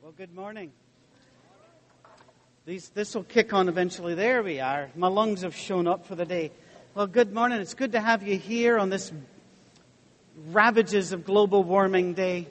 Well, good morning. This will kick on eventually. There we are. My lungs have shown up for the day. Well, good morning. It's good to have you here on this ravages of global warming day.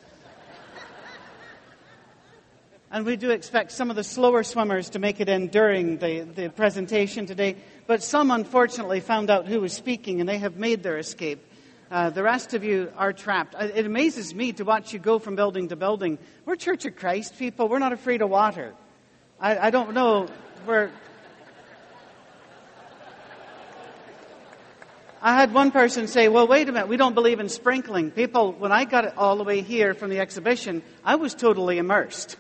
And we do expect some of the slower swimmers to make it in during the presentation today. But some, unfortunately, found out who was speaking, and they have made their escape. The rest of you are trapped. It amazes me to watch you go from building to building. We're Church of Christ people. We're not afraid of water. I don't know. I had one person say, well, wait a minute, we don't believe in sprinkling. People, when I got it all the way here from the exhibition, I was totally immersed.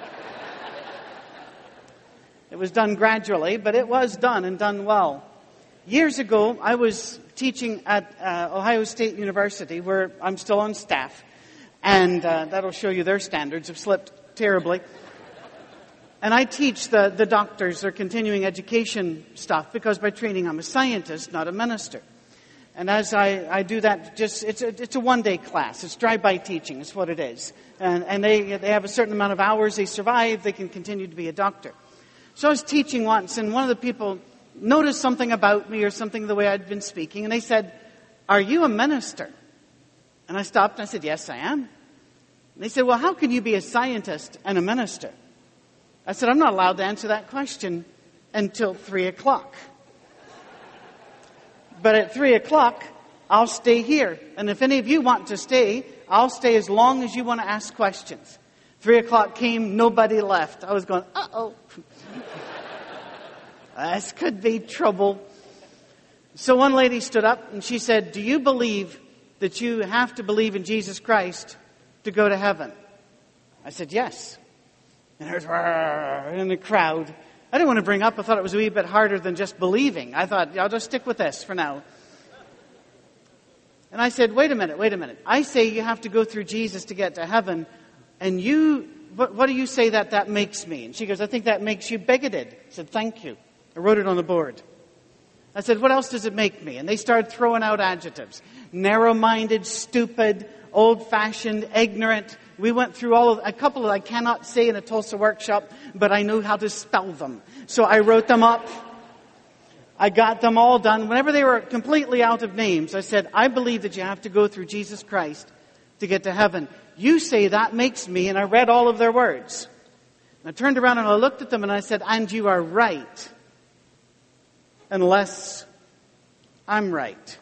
It was done gradually, but it was done and done well. Years ago, I was teaching at Ohio State University, where I'm still on staff, and that'll show you their standards have slipped terribly. And I teach the doctors their continuing education stuff, because by training I'm a scientist, not a minister. And as I do that, it's a one-day class. It's drive-by teaching is what it is. And they have a certain amount of hours they survive, they can continue to be a doctor. So I was teaching once, and one of the people noticed something about me or something the way I'd been speaking, and they said, "Are you a minister?" And I stopped and I said, "Yes, I am." And they said, "Well, how can you be a scientist and a minister?" I said, "I'm not allowed to answer that question until 3 o'clock. But at 3 o'clock, I'll stay here. And if any of you want to stay, I'll stay as long as you want to ask questions." 3 o'clock came, nobody left. I was going, uh-oh. This could be trouble. So one lady stood up and she said, "Do you believe that you have to believe in Jesus Christ to go to heaven?" I said, "Yes." And there's in the crowd. I didn't want to bring up, I thought it was a wee bit harder than just believing. I thought, I'll just stick with this for now. And I said, wait a minute. I say you have to go through Jesus to get to heaven. And you, what do you say that makes me? And she goes, "I think that makes you bigoted." I said, "Thank you." I wrote it on the board. I said, "What else does it make me?" And they started throwing out adjectives. Narrow-minded, stupid, old-fashioned, ignorant. We went through a couple that I cannot say in a Tulsa workshop, but I know how to spell them. So I wrote them up. I got them all done. Whenever they were completely out of names, I said, "I believe that you have to go through Jesus Christ to get to heaven. You say that makes me," and I read all of their words. And I turned around and I looked at them and I said, "And you are right. Unless I'm right.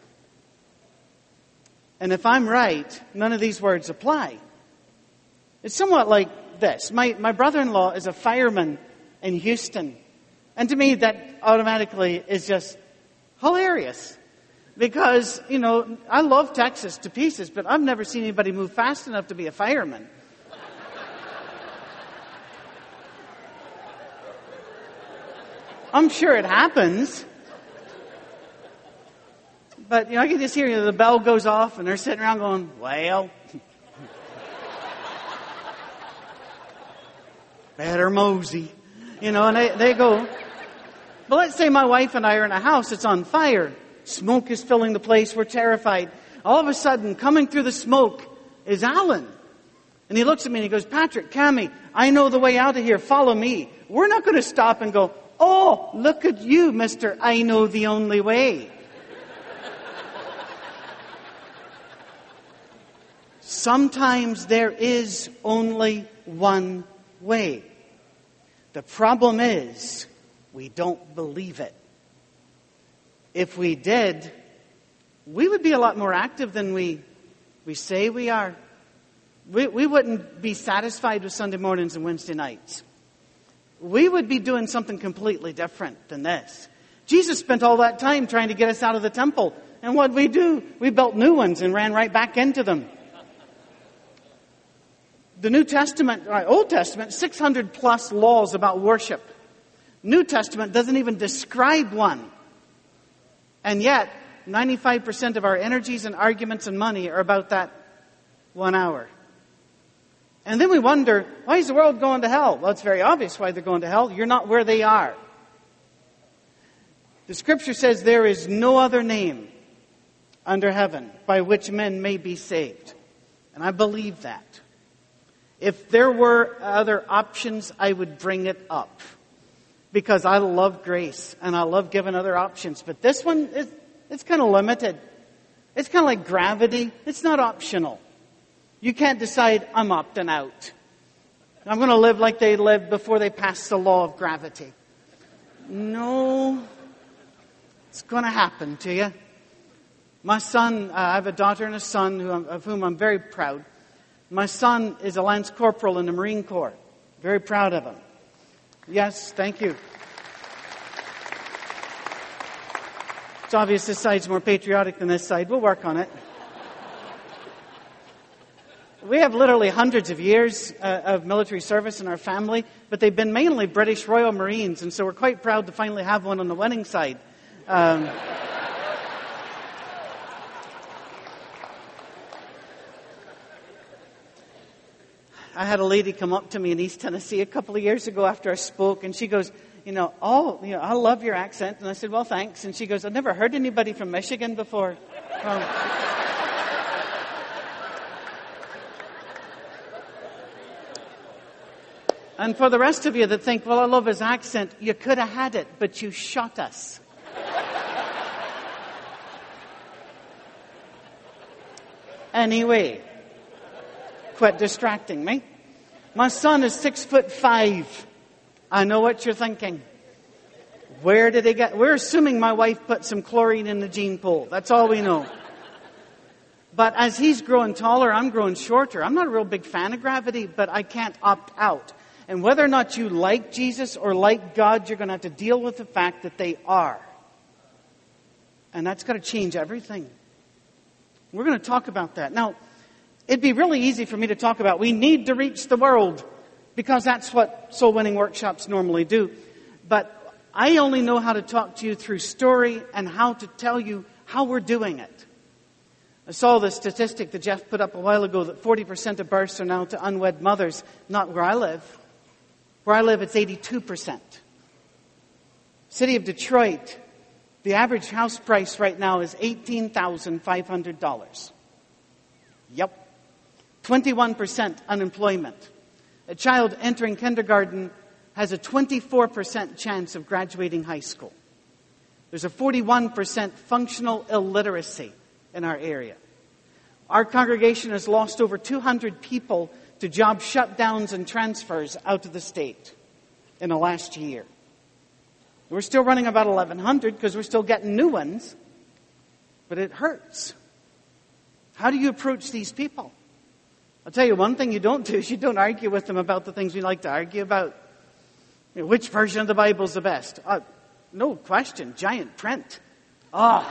And if I'm right, none of these words apply." It's somewhat like this. My brother-in-law is a fireman in Houston. And to me, that automatically is just hilarious. Because, I love Texas to pieces, but I've never seen anybody move fast enough to be a fireman. I'm sure it happens. But, I can just hear the bell goes off and they're sitting around going, "Well, better mosey." And they go. But let's say my wife and I are in a house that's on fire. Smoke is filling the place. We're terrified. All of a sudden, coming through the smoke is Alan. And he looks at me and he goes, "Patrick, Cammie, I know the way out of here. Follow me." We're not going to stop and go, "Oh, look at you, Mr. I know the only way." Sometimes there is only one way. The problem is, we don't believe it. If we did, we would be a lot more active than we say we are. We wouldn't be satisfied with Sunday mornings and Wednesday nights. We would be doing something completely different than this. Jesus spent all that time trying to get us out of the temple. And what did we do? We built new ones and ran right back into them. The Old Testament, 600 plus laws about worship. New Testament doesn't even describe one. And yet, 95% of our energies and arguments and money are about that 1 hour. And then we wonder, why is the world going to hell? Well, it's very obvious why they're going to hell. You're not where they are. The Scripture says there is no other name under heaven by which men may be saved. And I believe that. If there were other options, I would bring it up. Because I love grace and I love giving other options. But this one, it's kind of limited. It's kind of like gravity. It's not optional. You can't decide, I'm opting out. I'm going to live like they lived before they passed the law of gravity. No, it's going to happen to you. My son, I have a daughter and a son of whom I'm very proud. My son is a Lance Corporal in the Marine Corps. Very proud of him. Yes, thank you. It's obvious this side's more patriotic than this side. We'll work on it. We have literally hundreds of years of military service in our family, but they've been mainly British Royal Marines, and so we're quite proud to finally have one on the winning side. I had a lady come up to me in East Tennessee a couple of years ago after I spoke, and she goes, I love your accent. And I said, well, thanks. And she goes, I've never heard anybody from Michigan before. And for the rest of you that think, well, I love his accent, you could have had it, but you shot us. Anyway, quit distracting me. My son is 6'5". I know what you're thinking. Where did he get? We're assuming my wife put some chlorine in the gene pool. That's all we know. But as he's growing taller, I'm growing shorter. I'm not a real big fan of gravity, but I can't opt out. And whether or not you like Jesus or like God, you're going to have to deal with the fact that they are. And that's got to change everything. We're going to talk about that. Now, it'd be really easy for me to talk about we need to reach the world because that's what soul winning workshops normally do. But I only know how to talk to you through story and how to tell you how we're doing it. I saw the statistic that Jeff put up a while ago that 40% of births are now to unwed mothers. Not where I live. Where I live, it's 82%. City of Detroit, the average house price right now is $18,500. Yep. 21% unemployment. A child entering kindergarten has a 24% chance of graduating high school. There's a 41% functional illiteracy in our area. Our congregation has lost over 200 people to job shutdowns and transfers out of the state in the last year. We're still running about 1,100 because we're still getting new ones, but it hurts. How do you approach these people? I'll tell you one thing you don't do is you don't argue with them about the things we like to argue about. Which version of the Bible is the best? No question, giant print. That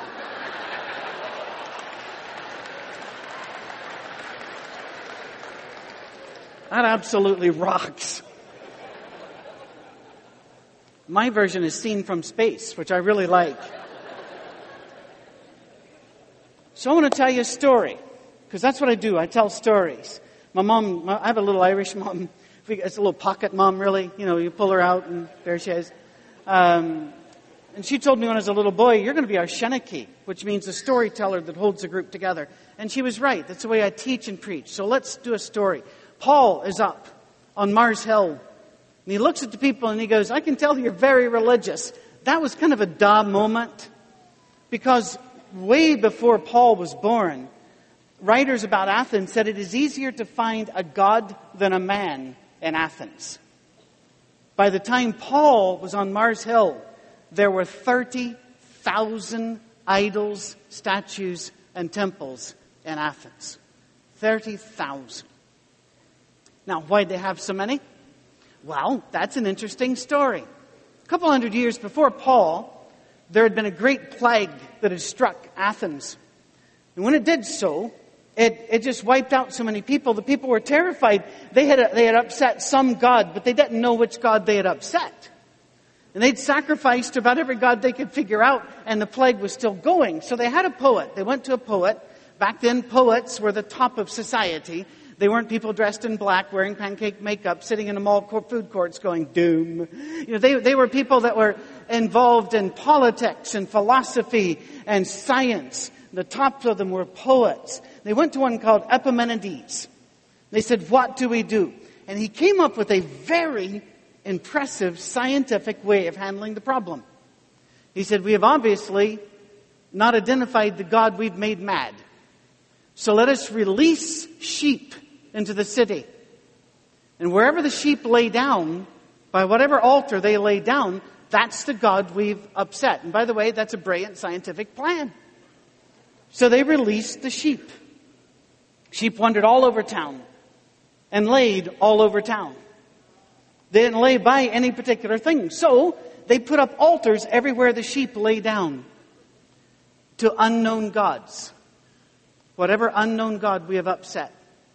absolutely rocks. My version is seen from space, which I really like. So I want to tell you a story, because that's what I do. I tell stories. My mom, I have a little Irish mom. It's a little pocket mom, really. You pull her out and there she is. And she told me when I was a little boy, you're going to be our Shenaki, which means a storyteller that holds the group together. And she was right. That's the way I teach and preach. So let's do a story. Paul is up on Mars Hill. And he looks at the people and he goes, I can tell you're very religious. That was kind of a duh moment. Because way before Paul was born, writers about Athens said it is easier to find a god than a man in Athens. By the time Paul was on Mars Hill, there were 30,000 idols, statues, and temples in Athens. 30,000. Now, why'd they have so many? Well, that's an interesting story. A couple hundred years before Paul, there had been a great plague that had struck Athens. And when it did so, it just wiped out so many people. The people were terrified. They had upset some god, but they didn't know which god they had upset. And they'd sacrificed about every god they could figure out, and the plague was still going. So they had a poet. They went to a poet. Back then, poets were the top of society. They weren't people dressed in black, wearing pancake makeup, sitting in the mall food courts going, doom. They were people that were involved in politics and philosophy and science. The top of them were poets. They went to one called Epimenides. They said, what do we do? And he came up with a very impressive scientific way of handling the problem. He said, we have obviously not identified the God we've made mad. So let us release sheep into the city. And wherever the sheep lay down, by whatever altar they lay down, that's the God we've upset. And by the way, that's a brilliant scientific plan. So they released the sheep. Sheep wandered all over town and laid all over town. They didn't lay by any particular thing. So they put up altars everywhere the sheep lay down to unknown gods. Whatever unknown God we have upset.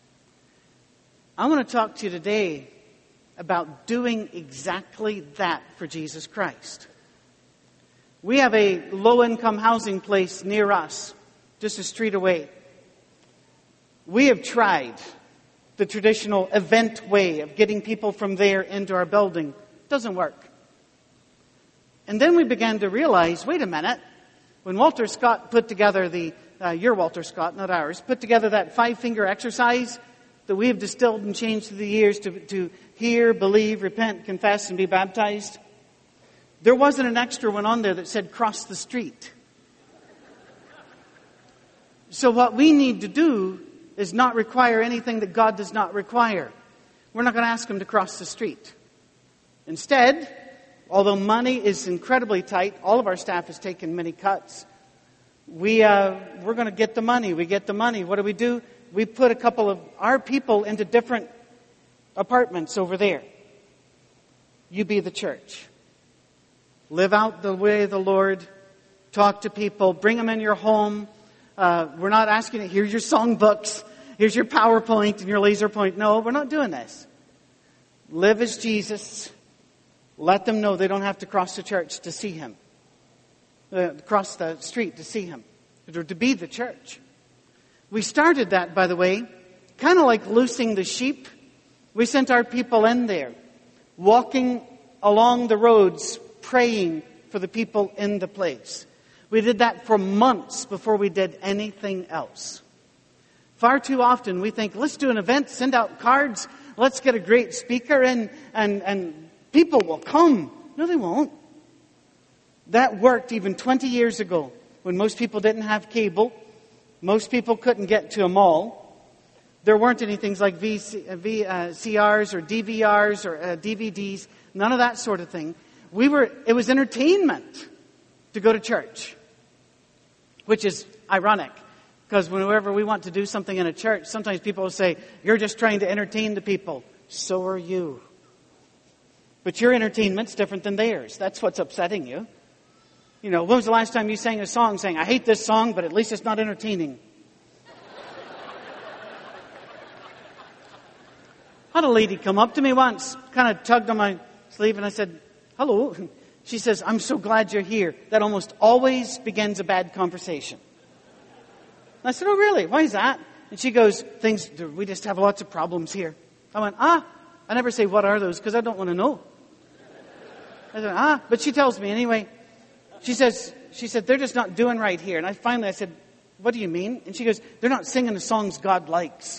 I want to talk to you today about doing exactly that for Jesus Christ. We have a low-income housing place near us, just a street away. We have tried the traditional event way of getting people from there into our building. It doesn't work. And then we began to realize, wait a minute, when Walter Scott put together your Walter Scott, not ours, put together that 5-finger exercise that we have distilled and changed through the years to hear, believe, repent, confess, and be baptized, there wasn't an extra one on there that said cross the street. So what we need to do is not require anything that God does not require. We're not going to ask Him to cross the street. Instead, although money is incredibly tight, all of our staff has taken many cuts. We're going to get the money. We get the money. What do? We put a couple of our people into different apartments over there. You be the church. Live out the way of the Lord. Talk to people. Bring them in your home. We're not asking you, here's your songbooks. Here's your PowerPoint and your laser point. No, we're not doing this. Live as Jesus. Let them know they don't have to cross the church to see Him. Cross the street to see Him. Or to be the church. We started that, by the way, kind of like loosing the sheep. We sent our people in there, walking along the roads, praying for the people in the place. We did that for months before we did anything else. Far too often we think, let's do an event, send out cards, let's get a great speaker in, and people will come. No, they won't. That worked even 20 years ago when most people didn't have cable. Most people couldn't get to a mall. There weren't any things like VCRs or DVRs or DVDs. None of that sort of thing. It was entertainment to go to church. Which is ironic. Because whenever we want to do something in a church, sometimes people will say, you're just trying to entertain the people. So are you. But your entertainment's different than theirs. That's what's upsetting you. You know, when was the last time you sang a song saying, I hate this song, but at least it's not entertaining? I had a lady come up to me once, kind of tugged on my sleeve, and I said, hello. She says, I'm so glad you're here. That almost always begins a bad conversation. And I said, oh, really? Why is that? And she goes, we just have lots of problems here. I went, I never say, what are those? Because I don't want to know. I said, but she tells me anyway. She said, they're just not doing right here. And I said, what do you mean? And she goes, they're not singing the songs God likes.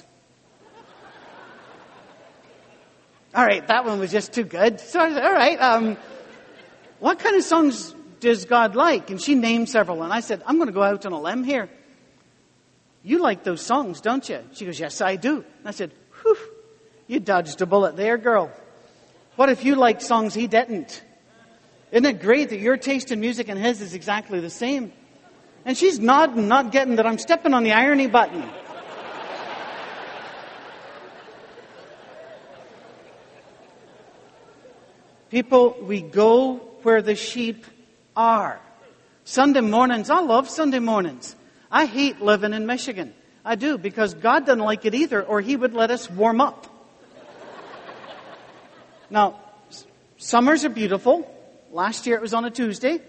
All right, that one was just too good. So I said, all right, what kind of songs does God like? And she named several. And I said, I'm going to go out on a limb here. You like those songs, don't you? She goes, yes, I do. And I said, whew, you dodged a bullet there, girl. What if you liked songs He didn't? Isn't it great that your taste in music and his is exactly the same? And she's nodding, not getting that I'm stepping on the irony button. People, we go where the sheep are. Sunday mornings, I love Sunday mornings. I hate living in Michigan. I do, because God doesn't like it either, or He would let us warm up. Now, summers are beautiful. Last year it was on a Tuesday.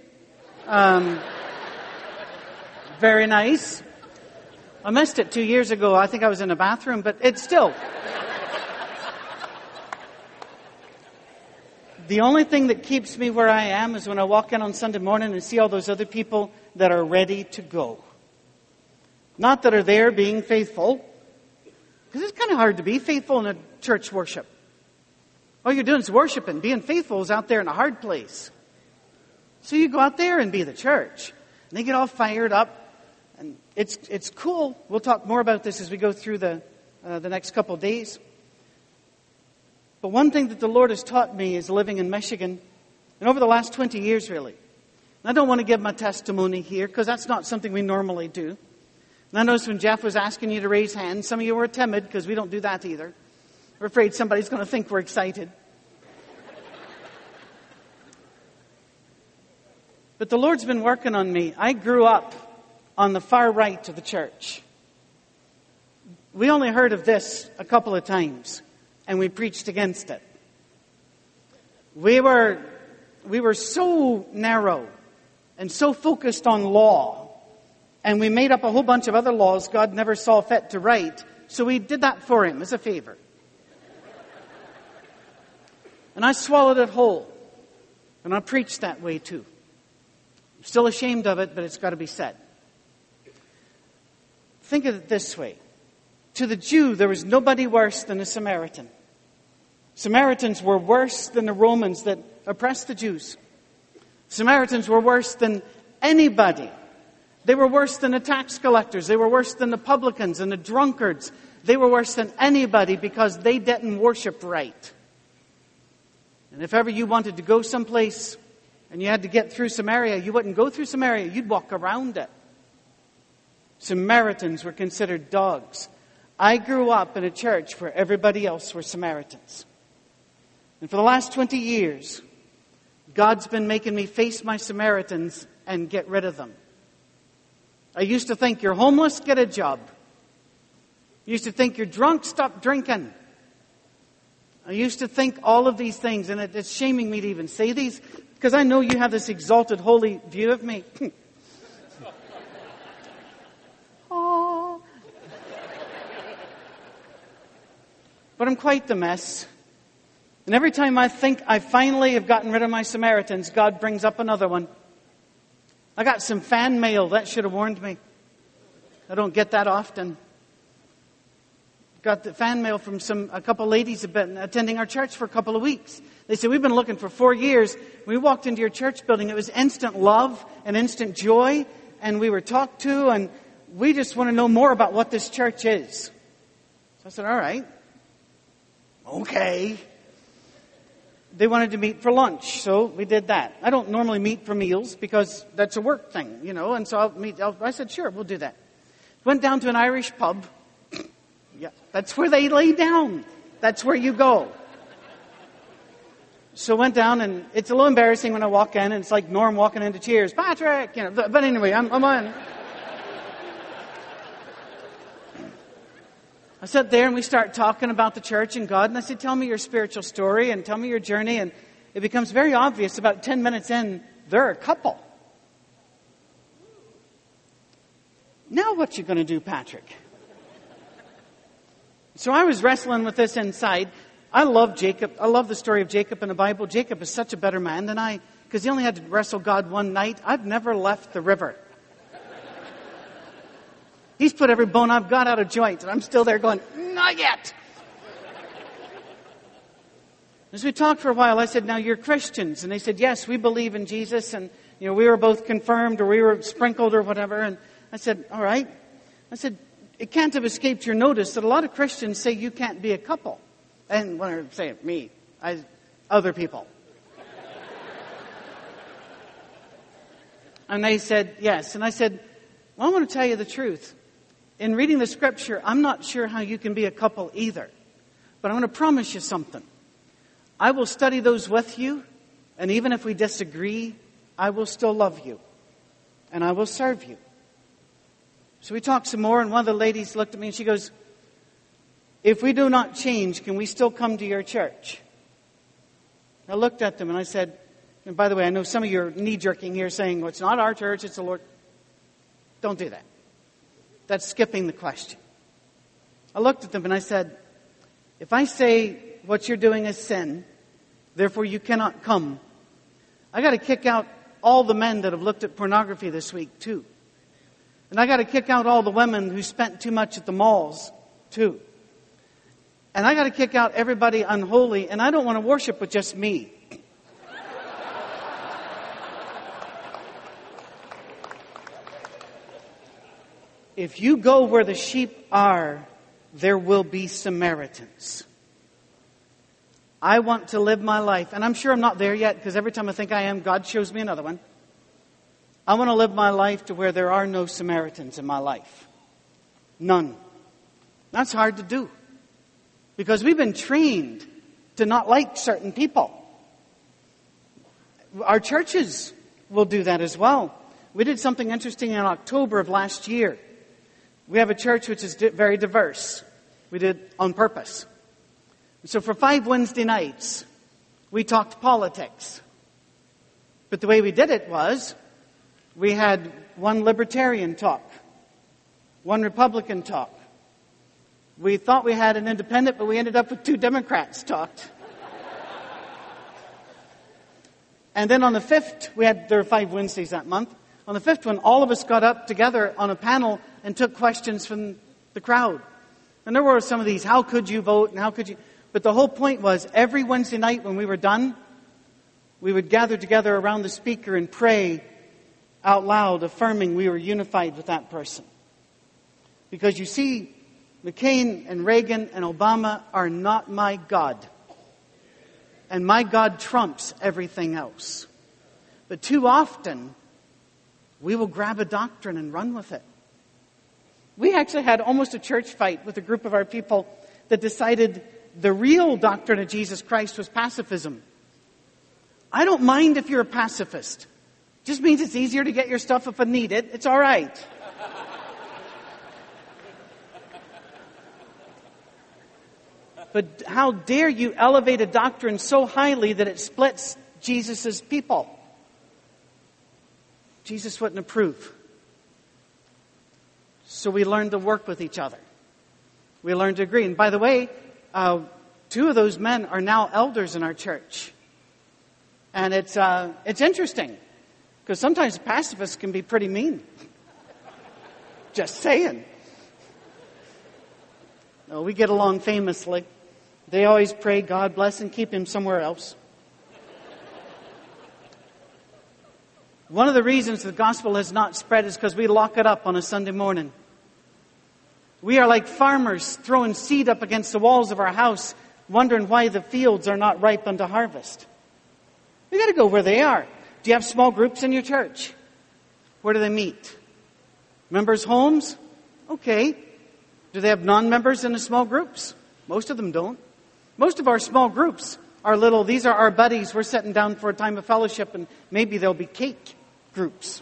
Very nice. I missed it 2 years ago. I think I was in a bathroom, but it's still. The only thing that keeps me where I am is when I walk in on Sunday morning and see all those other people that are ready to go. Not that are there being faithful, because it's kind of hard to be faithful in a church worship. All you're doing is worshiping. Being faithful is out there in a hard place. So you go out there and be the church. And they get all fired up. And it's cool. We'll talk more about this as we go through the next couple of days. But one thing that the Lord has taught me is living in Michigan. And over the last 20 years, really. And I don't want to give my testimony here because that's not something we normally do. And I noticed when Jeff was asking you to raise hands, some of you were timid because we don't do that either. We're afraid somebody's going to think we're excited. But the Lord's been working on me. I grew up on the far right of the church. We only heard of this a couple of times, and we preached against it. We were so narrow and so focused on law, and we made up a whole bunch of other laws God never saw fit to write, so we did that for Him as a favor. And I swallowed it whole, and I preached that way too. I'm still ashamed of it, but it's got to be said. Think of it this way. To the Jew, there was nobody worse than a Samaritan. Samaritans were worse than the Romans that oppressed the Jews. Samaritans were worse than anybody. They were worse than the tax collectors. They were worse than the publicans and the drunkards. They were worse than anybody because they didn't worship right. And if ever you wanted to go someplace and you had to get through Samaria, you wouldn't go through Samaria, you'd walk around it. Samaritans were considered dogs. I grew up in a church where everybody else were Samaritans. And for the last 20 years, God's been making me face my Samaritans and get rid of them. I used to think you're homeless, get a job. I used to think you're drunk, stop drinking. I used to think all of these things, and it's shaming me to even say these, because I know you have this exalted, holy view of me. Oh. But I'm quite the mess. And every time I think I finally have gotten rid of my Samaritans, God brings up another one. I got some fan mail. That should have warned me. I don't get that often. Got the fan mail from a couple of ladies who have been attending our church for a couple of weeks. They said, we've been looking for 4 years. We walked into your church building. It was instant love and instant joy. And we were talked to. And we just want to know more about what this church is. So I said, all right. Okay. They wanted to meet for lunch, so we did that. I don't normally meet for meals because that's a work thing, and so I said, sure, we'll do that. Went down to an Irish pub. Yeah, that's where they lay down. That's where you go. So went down, and it's a little embarrassing when I walk in, and it's like Norm walking into Cheers. Patrick, but anyway, I'm on. I sat there and we start talking about the church and God. And I said, tell me your spiritual story and tell me your journey. And it becomes very obvious about 10 minutes in, they're a couple. Now what you going to do, Patrick? So I was wrestling with this inside. I love Jacob. I love the story of Jacob in the Bible. Jacob is such a better man than I, because he only had to wrestle God one night. I've never left the river. He's put every bone I've got out of joint, and I'm still there going, not yet. As we talked for a while, I said, now you're Christians. And they said, yes, we believe in Jesus. And, we were both confirmed or we were sprinkled or whatever. And I said, all right. I said, it can't have escaped your notice that a lot of Christians say you can't be a couple. And when I say me, other people. And they said, yes. And I said, well, I want to tell you the truth. In reading the scripture, I'm not sure how you can be a couple either. But I'm going to promise you something. I will study those with you, and even if we disagree, I will still love you, and I will serve you. So we talked some more, and one of the ladies looked at me and she goes, if we do not change, can we still come to your church? I looked at them and I said, and by the way, I know some of you are knee-jerking here saying, well, it's not our church, it's the Lord. Don't do that. That's skipping the question. I looked at them and I said, if I say what you're doing is sin, therefore you cannot come, I got to kick out all the men that have looked at pornography this week too. And I got to kick out all the women who spent too much at the malls too. And I got to kick out everybody unholy, and I don't want to worship with just me. If you go where the sheep are, there will be Samaritans. I want to live my life, and I'm sure I'm not there yet, because every time I think I am, God shows me another one. I want to live my life to where there are no Samaritans in my life. None. That's hard to do, because we've been trained to not like certain people. Our churches will do that as well. We did something interesting in October of last year. We have a church which is very diverse. We did it on purpose. So for 5 Wednesday nights, we talked politics. But the way we did it was, we had one libertarian talk, one Republican talk. We thought we had an independent, but we ended up with 2 Democrats talked. And then on the 5th, there were 5 Wednesdays that month. On the 5th one, all of us got up together on a panel and took questions from the crowd. And there were some of these, how could you vote and how could you... But the whole point was, every Wednesday night when we were done, we would gather together around the speaker and pray out loud, affirming we were unified with that person. Because you see, McCain and Reagan and Obama are not my God. And my God trumps everything else. But too often, we will grab a doctrine and run with it. We actually had almost a church fight with a group of our people that decided the real doctrine of Jesus Christ was pacifism. I don't mind if you're a pacifist. Just means it's easier to get your stuff if I need it. It's all right. But how dare you elevate a doctrine so highly that it splits Jesus' people? Jesus wouldn't approve. So we learned to work with each other. We learned to agree. And by the way, 2 of those men are now elders in our church. And it's interesting, because sometimes pacifists can be pretty mean. Just saying. No, we get along famously. They always pray, God bless and keep him somewhere else. One of the reasons the gospel has not spread is because we lock it up on a Sunday morning. We are like farmers throwing seed up against the walls of our house, wondering why the fields are not ripe unto harvest. We got to go where they are. Do you have small groups in your church? Where do they meet? Members' homes? Okay. Do they have non-members in the small groups? Most of them don't. Most of our small groups are little, these are our buddies, we're sitting down for a time of fellowship, and maybe there'll be cake groups.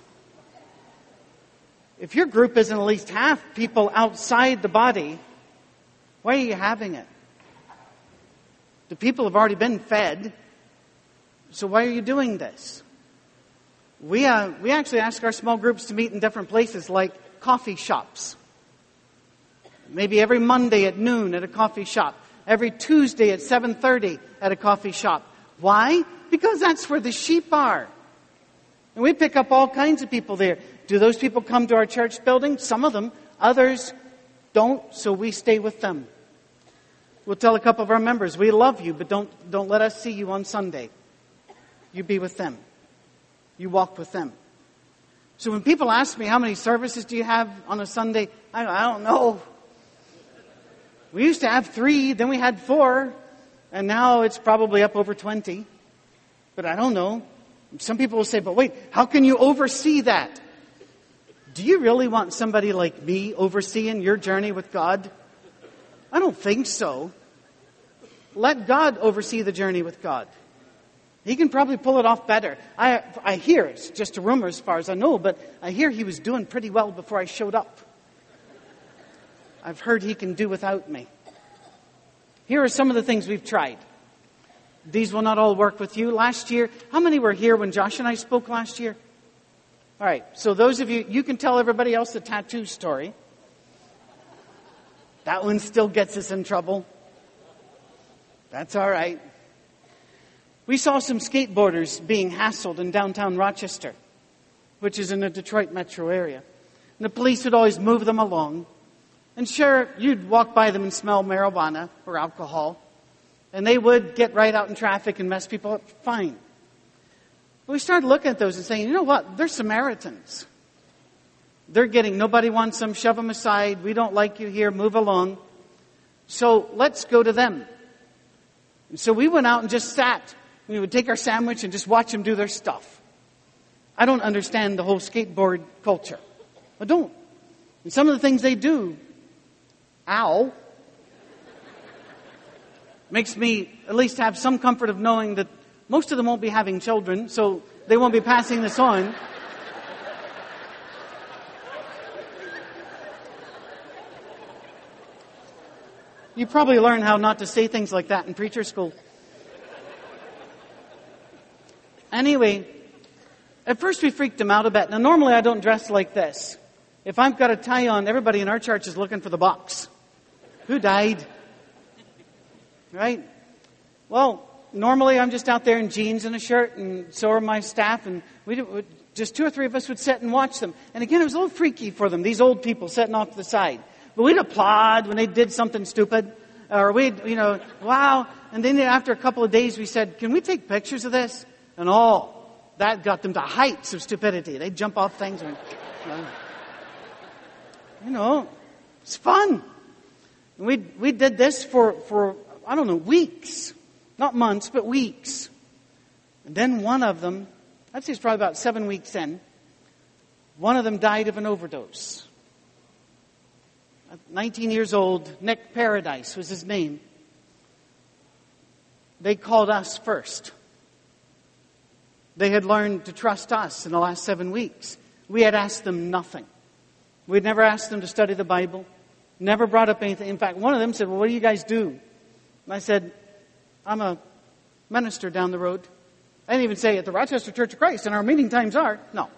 If your group isn't at least half people outside the body, why are you having it? The people have already been fed, so why are you doing this? We actually ask our small groups to meet in different places, like coffee shops. Maybe every Monday at noon at a coffee shop. Every Tuesday at 7:30 at a coffee shop. Why? Because that's where the sheep are. And we pick up all kinds of people there. Do those people come to our church building? Some of them. Others don't, so we stay with them. We'll tell a couple of our members, we love you, but don't let us see you on Sunday. You be with them. You walk with them. So when people ask me, how many services do you have on a Sunday? I don't know. We used to have 3, then we had 4, and now it's probably up over 20. But I don't know. Some people will say, but wait, how can you oversee that? Do you really want somebody like me overseeing your journey with God? I don't think so. Let God oversee the journey with God. He can probably pull it off better. I hear, it's just a rumor as far as I know, but I hear he was doing pretty well before I showed up. I've heard he can do without me. Here are some of the things we've tried. These will not all work with you. Last year, how many were here when Josh and I spoke last year? All right, so those of you can tell everybody else the tattoo story. That one still gets us in trouble. That's all right. We saw some skateboarders being hassled in downtown Rochester, which is in the Detroit metro area. And the police would always move them along. And sure, you'd walk by them and smell marijuana or alcohol. And they would get right out in traffic and mess people up. Fine. But we started looking at those and saying, you know what? They're Samaritans. They're getting, nobody wants them, shove them aside. We don't like you here, move along. So let's go to them. And so we went out and just sat. We would take our sandwich and just watch them do their stuff. I don't understand the whole skateboard culture. I don't. And some of the things they do, ow, makes me at least have some comfort of knowing that most of them won't be having children, so they won't be passing this on. You probably learn how not to say things like that in preacher school. Anyway, at first we freaked them out a bit. Now normally I don't dress like this. If I've got a tie on, everybody in our church is looking for the box. Who died? Right? Well, normally I'm just out there in jeans and a shirt, and so are my staff, and just 2 or 3 of us would sit and watch them. And again, it was a little freaky for them, these old people sitting off to the side. But we'd applaud when they did something stupid, or we'd, wow. And then after a couple of days we said, can we take pictures of this? And that got them to heights of stupidity. They'd jump off things and, it's fun. And we did this for, I don't know, weeks. Not months, but weeks. And then one of them, I'd say it's probably about 7 weeks in, one of them died of an overdose. 19 years old, Nick Paradise was his name. They called us first. They had learned to trust us in the last 7 weeks. We had asked them nothing. We'd never asked them to study the Bible. Never brought up anything. In fact, one of them said, well, what do you guys do? And I said, I'm a minister down the road. I didn't even say at the Rochester Church of Christ, and our meeting times are. No.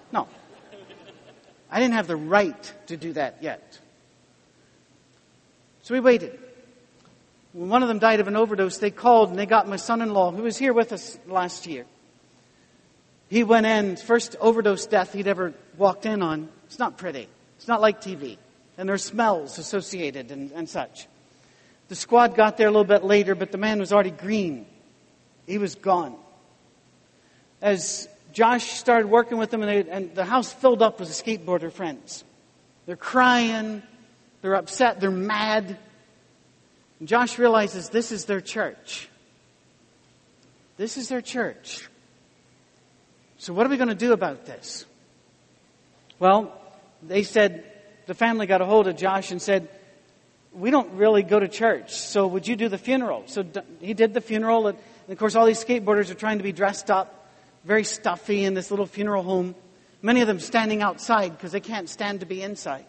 I didn't have the right to do that yet. So we waited. When one of them died of an overdose, they called and they got my son-in-law, who was here with us last year. He went in, first overdose death he'd ever walked in on. It's not pretty. It's not like TV. And there's smells associated and such. The squad got there a little bit later, but the man was already green. He was gone. As Josh started working with them, and the house filled up with skateboarder friends. They're crying. They're upset. They're mad. And Josh realizes this is their church. This is their church. So what are we going to do about this? Well, they said, the family got a hold of Josh and said, we don't really go to church, so would you do the funeral? So he did the funeral, and of course all these skateboarders are trying to be dressed up, very stuffy in this little funeral home. Many of them standing outside because they can't stand to be inside.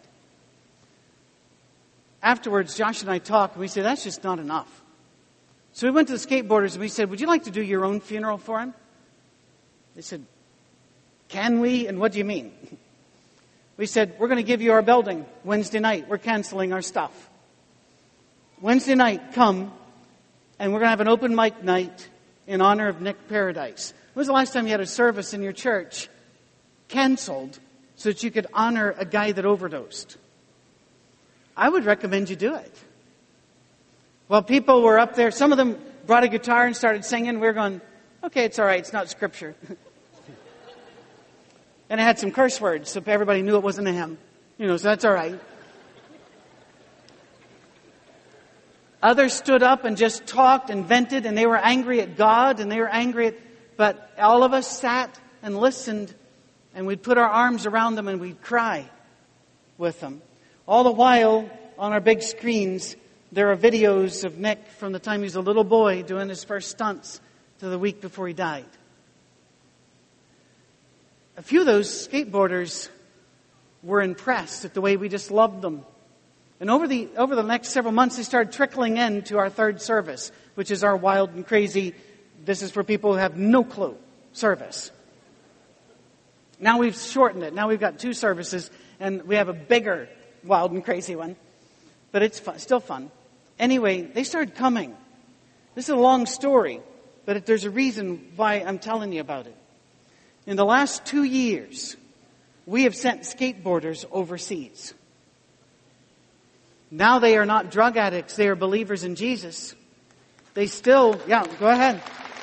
Afterwards, Josh and I talked, and we said, that's just not enough. So we went to the skateboarders, and we said, would you like to do your own funeral for him? They said, can we? And what do you mean? We said, we're going to give you our building Wednesday night. We're canceling our stuff. Wednesday night, come, and we're going to have an open mic night in honor of Nick Paradise. When was the last time you had a service in your church canceled so that you could honor a guy that overdosed? I would recommend you do it. Well, people were up there. Some of them brought a guitar and started singing. We were going, okay, it's all right. It's not scripture. And it had some curse words, so everybody knew it wasn't a hymn. So that's all right. Others stood up and just talked and vented, and they were angry at God, and they were angry at... But all of us sat and listened, and we'd put our arms around them and we'd cry with them. All the while, on our big screens, there are videos of Nick from the time he was a little boy doing his first stunts to the week before he died. A few of those skateboarders were impressed at the way we just loved them. And over the next several months, they started trickling into our third service, which is our wild and crazy, this is for people who have no clue, service. Now we've shortened it. Now we've got 2 services, and we have a bigger wild and crazy one. But it's fun, still fun. Anyway, they started coming. This is a long story, but there's a reason why I'm telling you about it. In the last 2 years, we have sent skateboarders overseas. Now they are not drug addicts. They are believers in Jesus. They still, go ahead.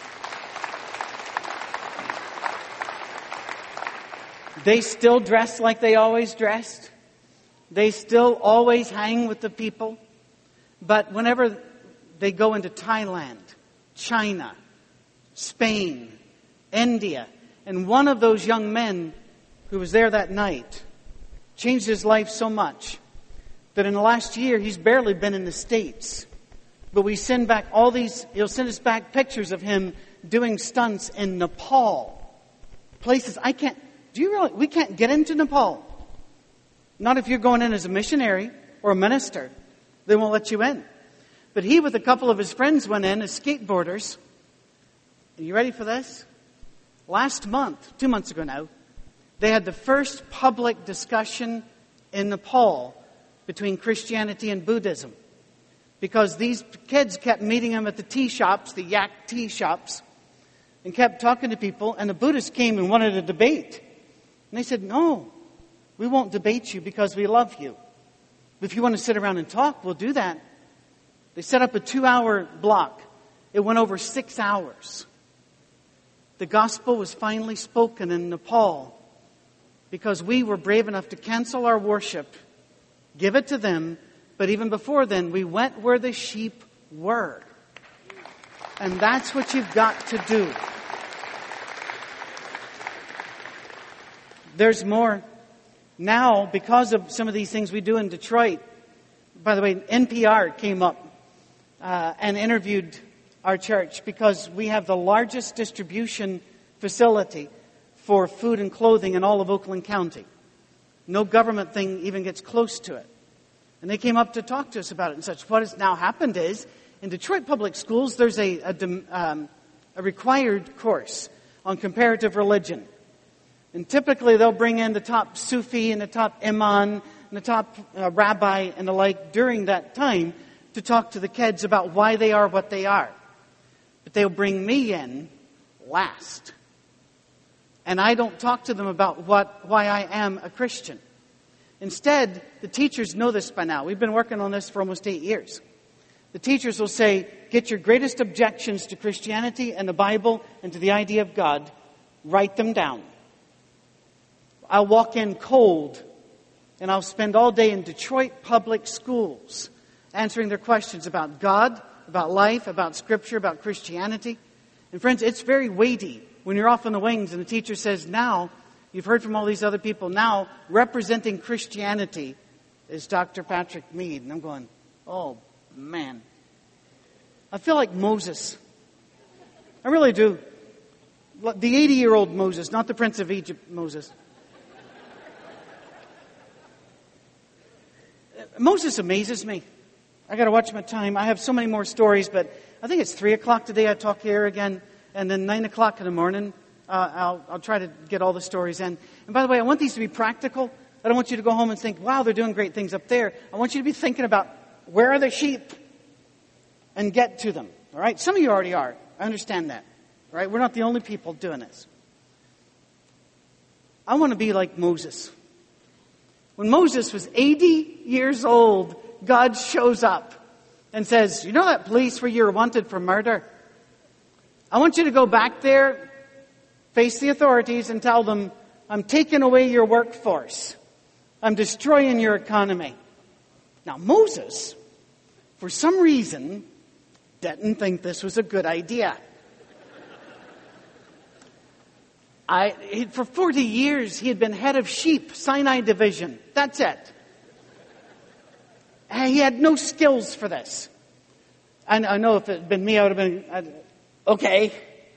They still dress like they always dressed. They still always hang with the people. But whenever they go into Thailand, China, Spain, India, and one of those young men who was there that night changed his life so much that in the last year he's barely been in the States. But we send back he'll send us back pictures of him doing stunts in Nepal. Places we can't get into Nepal. Not if you're going in as a missionary or a minister. They won't let you in. But he with a couple of his friends went in as skateboarders. Are you ready for this? Last month, 2 months ago now, they had the first public discussion in Nepal between Christianity and Buddhism. Because these kids kept meeting him at the tea shops, the yak tea shops, and kept talking to people. And the Buddhists came and wanted a debate. And they said, no, we won't debate you because we love you. If you want to sit around and talk, we'll do that. They set up a 2-hour block. It went over 6 hours. The gospel was finally spoken in Nepal because we were brave enough to cancel our worship, give it to them, but even before then, we went where the sheep were. And that's what you've got to do. There's more. Now, because of some of these things we do in Detroit, by the way, NPR came up and interviewed our church because we have the largest distribution facility for food and clothing in all of Oakland County. No government thing even gets close to it. And they came up to talk to us about it and such. What has now happened is, in Detroit public schools, there's a required course on comparative religion. And typically they'll bring in the top Sufi and the top imam and the top rabbi and the like during that time to talk to the kids about why they are what they are. But they'll bring me in last. And I don't talk to them about why I am a Christian. Instead, the teachers know this by now. We've been working on this for almost 8 years. The teachers will say, get your greatest objections to Christianity and the Bible and to the idea of God, write them down. I'll walk in cold and I'll spend all day in Detroit public schools answering their questions about God, about life, about Scripture, about Christianity. And friends, it's very weighty when you're off in the wings and the teacher says, now, you've heard from all these other people, now representing Christianity is Dr. Patrick Mead. And I'm going, oh man. I feel like Moses. I really do. The 80-year-old Moses, not the Prince of Egypt Moses. Moses amazes me. I got to watch my time. I have so many more stories, but I think it's 3 o'clock today. I talk here again, and then 9 o'clock in the morning. I'll try to get all the stories in. And by the way, I want these to be practical. I don't want you to go home and think, wow, they're doing great things up there. I want you to be thinking about where are the sheep and get to them. All right? Some of you already are. I understand that. All right? We're not the only people doing this. I want to be like Moses. When Moses was 80 years old, God shows up and says, you know that place where you're wanted for murder? I want you to go back there, face the authorities and tell them, I'm taking away your workforce. I'm destroying your economy. Now Moses, for some reason, didn't think this was a good idea. For 40 years, he had been head of sheep, Sinai division. That's it. He had no skills for this. I know if it had been me, I would have been, okay.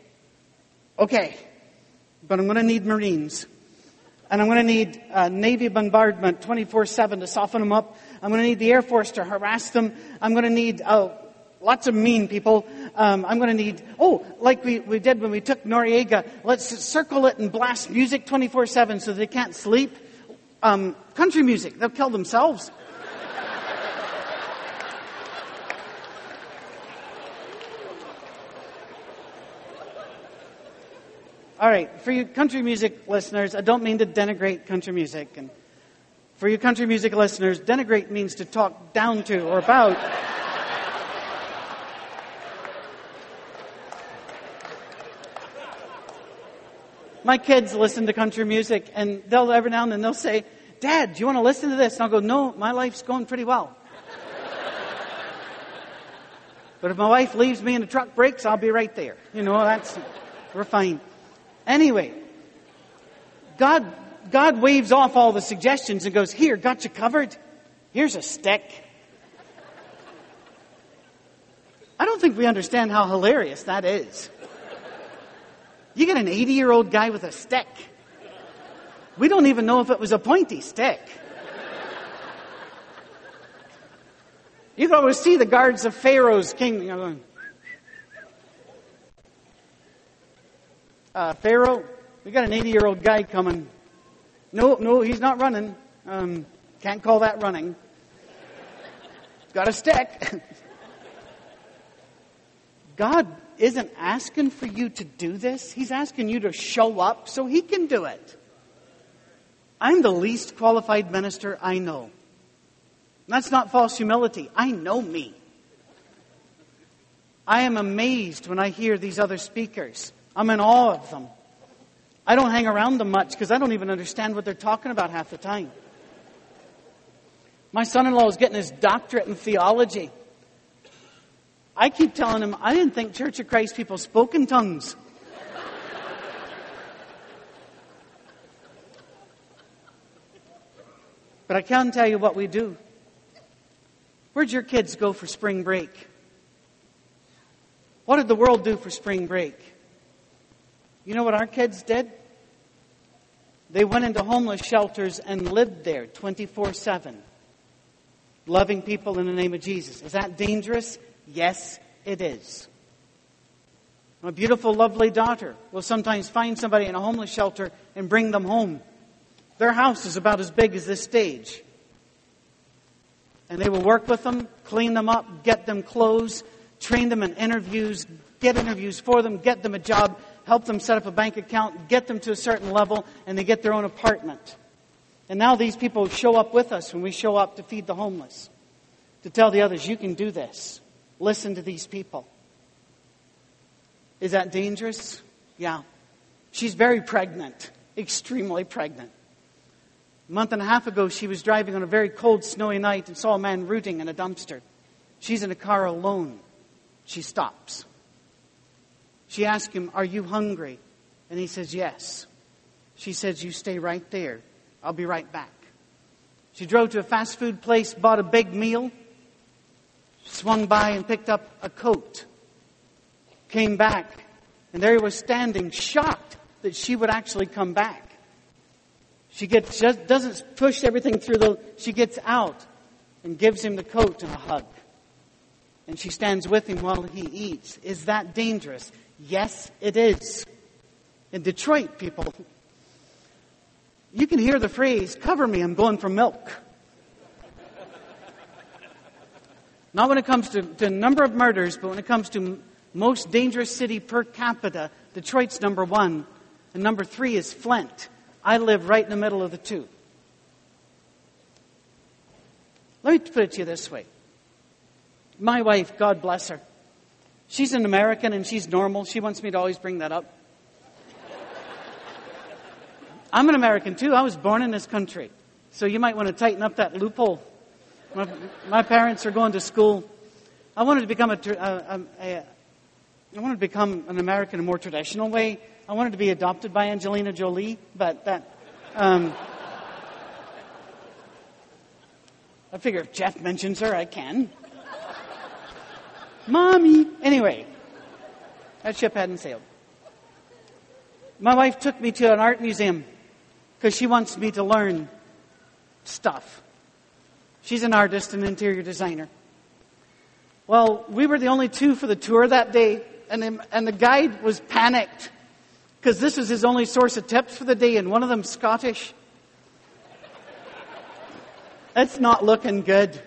But I'm going to need Marines. And I'm going to need Navy bombardment 24/7 to soften them up. I'm going to need the Air Force to harass them. I'm going to need lots of mean people. I'm going to need, like we did when we took Noriega, let's circle it and blast music 24/7 so they can't sleep. Country music, they'll kill themselves. All right, for you country music listeners, I don't mean to denigrate country music. And For you country music listeners, denigrate means to talk down to or about. My kids listen to country music, and they'll every now and then they'll say, "Dad, do you want to listen to this?" And I'll go, "No, my life's going pretty well." But if my wife leaves me and the truck breaks, I'll be right there. We're fine. Anyway, God waves off all the suggestions and goes, "Here, got you covered. Here's a stick." I don't think we understand how hilarious that is. You get an 80-year-old guy with a stick. We don't even know if it was a pointy stick. You can always see the guards of Pharaoh's kingdom. Pharaoh, we got an 80-year-old guy coming. No, he's not running. Can't call that running. Got a stick. God isn't asking for you to do this. He's asking you to show up so He can do it. I'm the least qualified minister I know. That's not false humility. I know me. I am amazed when I hear these other speakers. I'm in awe of them. I don't hang around them much because I don't even understand what they're talking about half the time. My son-in-law is getting his doctorate in theology. I keep telling him, I didn't think Church of Christ people spoke in tongues. But I can tell you what we do. Where'd your kids go for spring break? What did the world do for spring break? You know what our kids did? They went into homeless shelters and lived there 24/7. Loving people in the name of Jesus. Is that dangerous? Yes, it is. My beautiful, lovely daughter will sometimes find somebody in a homeless shelter and bring them home. Their house is about as big as this stage. And they will work with them, clean them up, get them clothes, train them in interviews, get interviews for them, get them a job, help them set up a bank account, get them to a certain level, and they get their own apartment. And now these people show up with us when we show up to feed the homeless. To tell the others, you can do this. Listen to these people. Is that dangerous? Yeah. She's very pregnant. Extremely pregnant. A month and a half ago, she was driving on a very cold, snowy night and saw a man rooting in a dumpster. She's in a car alone. She stops. She asks him, "Are you hungry?" And he says, "Yes." She says, "You stay right there. I'll be right back." She drove to a fast food place, bought a big meal, swung by and picked up a coat, came back, and there he was standing, shocked that she would actually come back. She just doesn't push everything through she gets out and gives him the coat and a hug. And she stands with him while he eats. Is that dangerous? Yes, it is. In Detroit, people, you can hear the phrase, "Cover me, I'm going for milk." Not when it comes to number of murders, but when it comes to most dangerous city per capita, Detroit's number 1. And number 3 is Flint. I live right in the middle of the two. Let me put it to you this way. My wife, God bless her, she's an American and she's normal. She wants me to always bring that up. I'm an American too. I was born in this country. So you might want to tighten up that loophole. My parents are going to school. I wanted to become an American in a more traditional way. I wanted to be adopted by Angelina Jolie, but that I figure if Jeff mentions her, I can. Mommy. Anyway, that ship hadn't sailed. My wife took me to an art museum because she wants me to learn stuff. She's an artist and interior designer. Well, we were the only two for the tour that day, and the guide was panicked because this was his only source of tips for the day, and one of them Scottish. It's not looking good.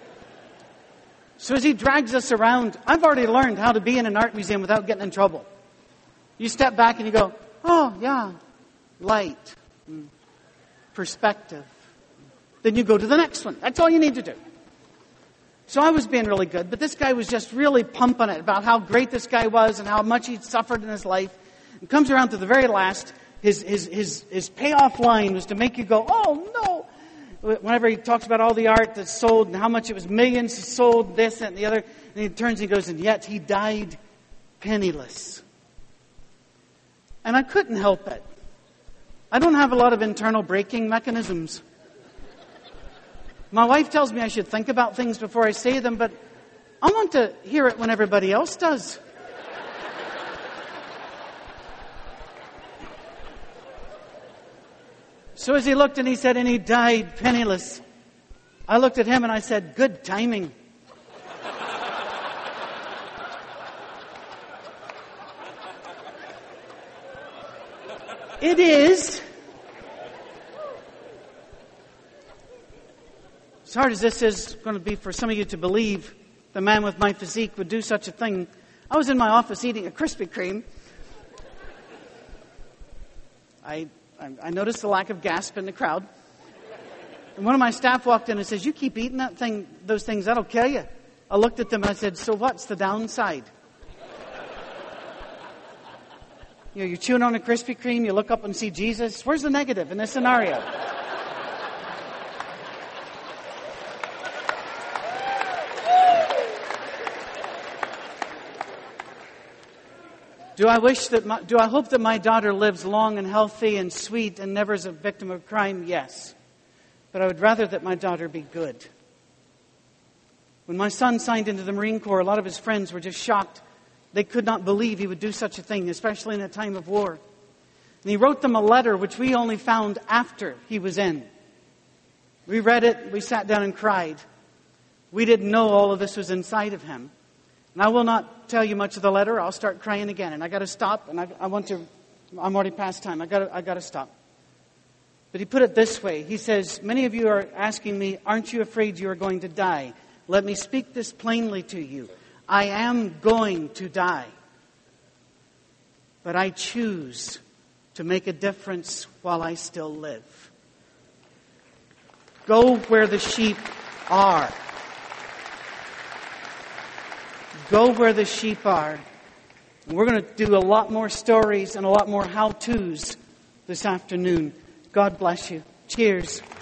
So as he drags us around, I've already learned how to be in an art museum without getting in trouble. You step back and you go, "Oh, yeah, light, perspective." then you go to the next one. That's all you need to do. So I was being really good, but this guy was just really pumping it about how great this guy was and how much he'd suffered in his life. And comes around to the very last, his payoff line was to make you go, oh no! Whenever he talks about all the art that's sold and how much it was millions sold, this, that, and the other, and he turns and he goes, and yet he died penniless. And I couldn't help it. I don't have a lot of internal braking mechanisms. My wife tells me I should think about things before I say them, but I want to hear it when everybody else does. So as he looked and he said, and he died penniless, I looked at him and I said, good timing. It is. As hard as this is going to be for some of you to believe the man with my physique would do such a thing, I was in my office eating a Krispy Kreme. I noticed the lack of gasp in the crowd. And one of my staff walked in and says, you keep eating those things, that'll kill you. I looked at them and I said, so what's the downside? You're chewing on a Krispy Kreme, you look up and see Jesus. Where's the negative in this scenario? Do I hope that my daughter lives long and healthy and sweet and never is a victim of crime? Yes. But I would rather that my daughter be good. When my son signed into the Marine Corps, a lot of his friends were just shocked. They could not believe he would do such a thing, especially in a time of war. And he wrote them a letter which we only found after he was in. We read it, we sat down and cried. We didn't know all of this was inside of him. And I will not tell you much of the letter. I'll start crying again. And I got to stop. And I'm already past time. I got to stop. But he put it this way. He says, many of you are asking me, aren't you afraid you are going to die? Let me speak this plainly to you. I am going to die. But I choose to make a difference while I still live. Go where the sheep are. Go where the sheep are. And we're going to do a lot more stories and a lot more how-tos this afternoon. God bless you. Cheers.